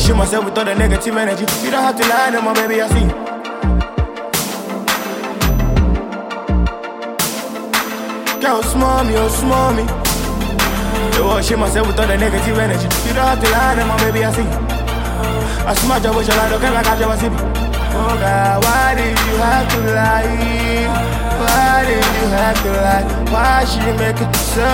shit myself with all the negative energy. You don't have to lie no more, baby, I see. Girl, small me, oh small me. Don't shit myself with all the negative energy. You don't have to lie no more, baby, I see. I smash your wish, I don't care like I never see me. Oh God, why did you have to lie? Why did you have to lie? Why should you make it so?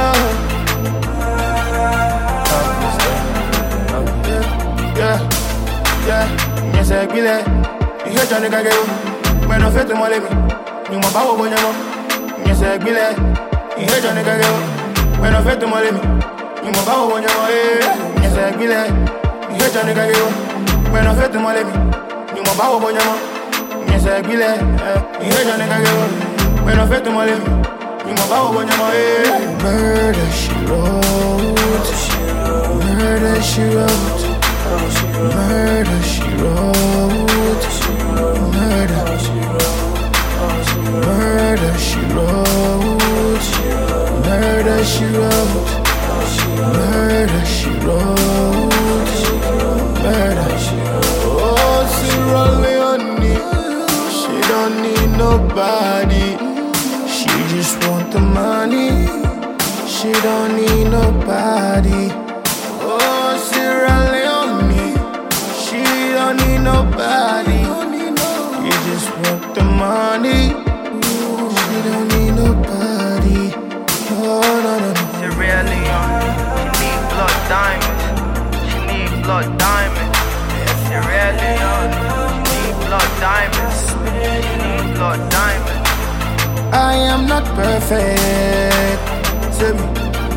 Yeah, yes, I feel it. You hear Johnny Gaggo? When I feel to my living, you my power when you're yes, I feel it. You hear Johnny Gaggo? When I feel to my living, you my power when you're yes, I feel it. You hear Johnny Gaggo? When I feel to my living, you my power when you're yes, I feel it. You hear Johnny Gaggo? When I feel to my living, you my power when you're murder she wrote, murder she wrote. Murder she wrote, murder she wrote, murder she wrote, murder she wrote, murder she wrote, murder she wrote. Oh, Sierra Leone, she don't need nobody. She just want the money. She don't need nobody. Oh, Sierra Leone. Don't need nobody. You just want the money. She don't need nobody. No. Sierra Leone, she need blood diamonds. She need blood diamonds. Sierra Leone, she need blood diamonds. She need blood diamonds. I am not perfect. Tell me.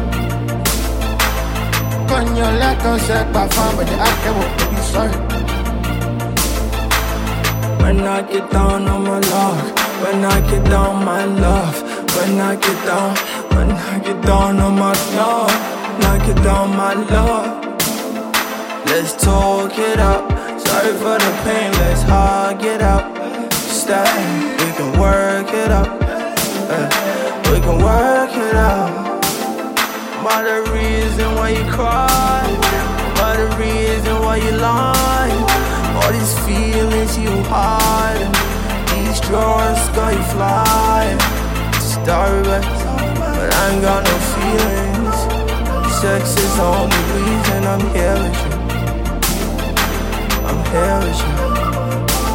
Coño, la cosa pa' fun, but I can't be sorry. When I get down on my luck, when I get down my love, when I get down on my love, when I get down my love. Let's talk it up. Sorry for the pain, let's hug it out. Stay, we can work it out. We can work it out. By the reason why you cry, by the reason why you lie. All these feelings you hide, these drawers got you flying. Starbucks, but I ain't got no feelings. Sex is the only reason I'm here with you. I'm here with you.